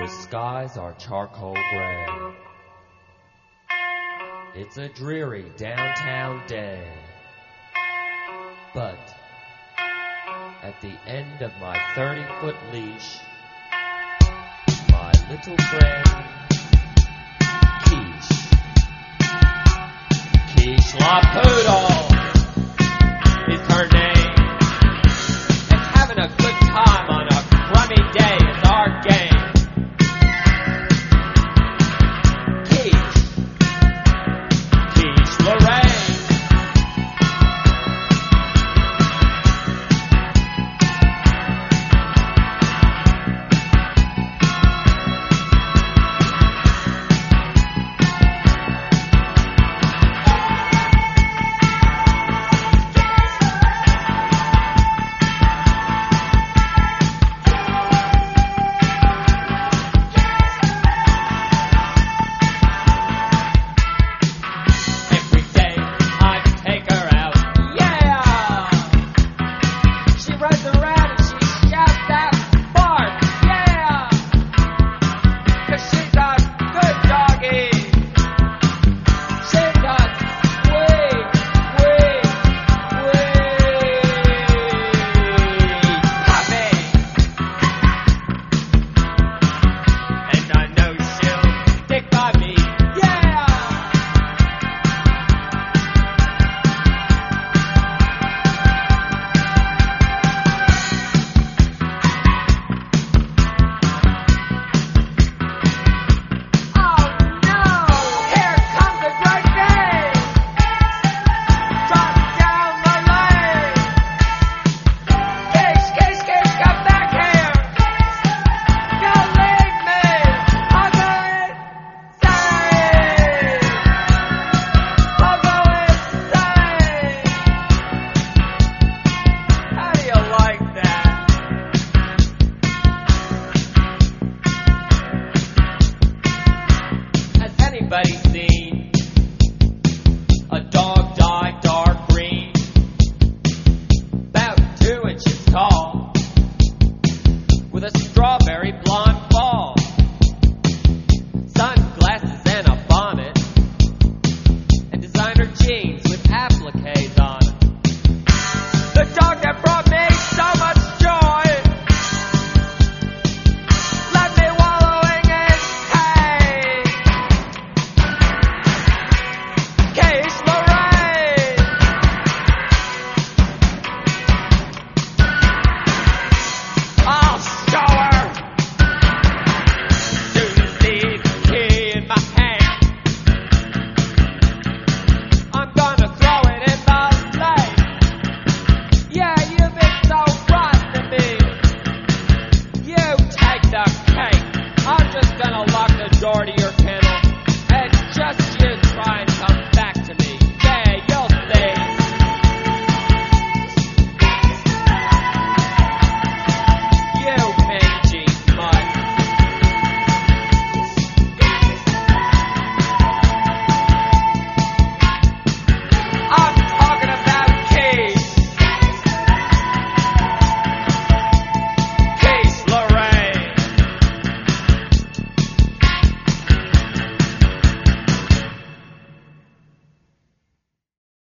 The skies are charcoal gray. It's a dreary downtown day. But at the end of my 30-foot leash, my little friend, Quiche Lapoodle is her name. And having a good time on a crummy day is our game. Quiche Lorraine. Anybody seen a dog dye dark green, about 2 inches tall, with a strawberry blonde fall, sunglasses and a bonnet, and designer jeans with appliques on it? The dog that brought me so much joy left me wallowing in pain. Quiche Lorraine. I'll show her. Soon as the key in my hand, I'm gonna throw it in the lake. Yeah, you've been so rotten to me. You take the cake. I'm just gonna lock the door to your kennel and just you try and come